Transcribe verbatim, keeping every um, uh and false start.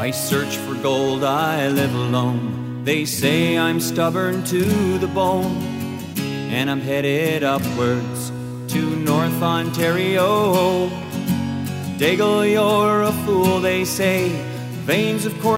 I search for gold, I live alone. They say I'm stubborn to the bone, and I'm headed upwards to North Ontario. Daigle, you're a fool, they say. Veins of course